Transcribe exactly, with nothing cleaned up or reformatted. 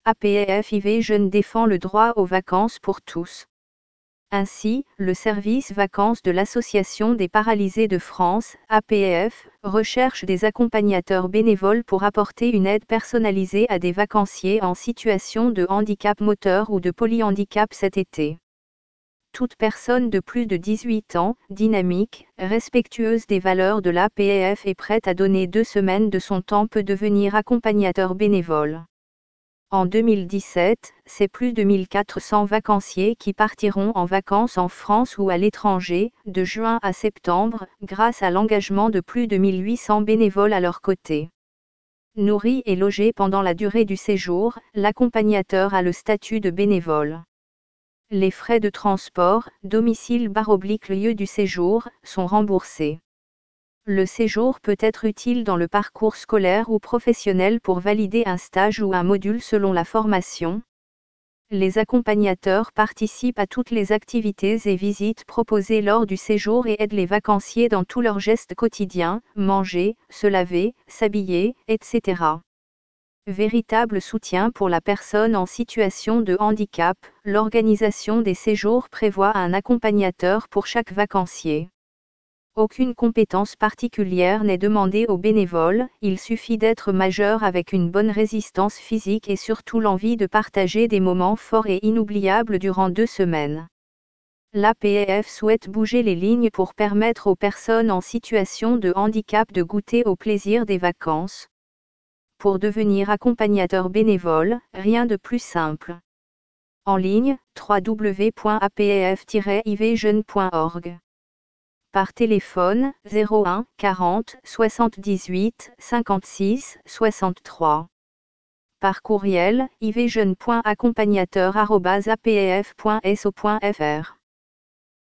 A P F I V Jeunes défend le droit aux vacances pour tous. Ainsi, le service vacances de l'Association des paralysés de France, A P F, recherche des accompagnateurs bénévoles pour apporter une aide personnalisée à des vacanciers en situation de handicap moteur ou de polyhandicap cet été. Toute personne de plus de dix-huit ans, dynamique, respectueuse des valeurs de l'A P F et prête à donner deux semaines de son temps peut devenir accompagnateur bénévole. En deux mille dix-sept, c'est plus de mille quatre cents vacanciers qui partiront en vacances en France ou à l'étranger, de juin à septembre, grâce à l'engagement de plus de mille huit cents bénévoles à leur côté. Nourri et logé pendant la durée du séjour, l'accompagnateur a le statut de bénévole. Les frais de transport, domicile baroblique lieu du séjour, sont remboursés. Le séjour peut être utile dans le parcours scolaire ou professionnel pour valider un stage ou un module selon la formation. Les accompagnateurs participent à toutes les activités et visites proposées lors du séjour et aident les vacanciers dans tous leurs gestes quotidiens, manger, se laver, s'habiller, et cetera. Véritable soutien pour la personne en situation de handicap, l'organisation des séjours prévoit un accompagnateur pour chaque vacancier. Aucune compétence particulière n'est demandée aux bénévoles, il suffit d'être majeur avec une bonne résistance physique et surtout l'envie de partager des moments forts et inoubliables durant deux semaines. L'A P F souhaite bouger les lignes pour permettre aux personnes en situation de handicap de goûter au plaisir des vacances. Pour devenir accompagnateur bénévole, rien de plus simple. En ligne, w w w point a p f tiret i v jeunes point org. Par téléphone, zéro un, quarante, soixante-dix-huit, cinquante-six, soixante-trois. Par courriel, ivjeunes point accompagnateur arobase a p f point s o point f r.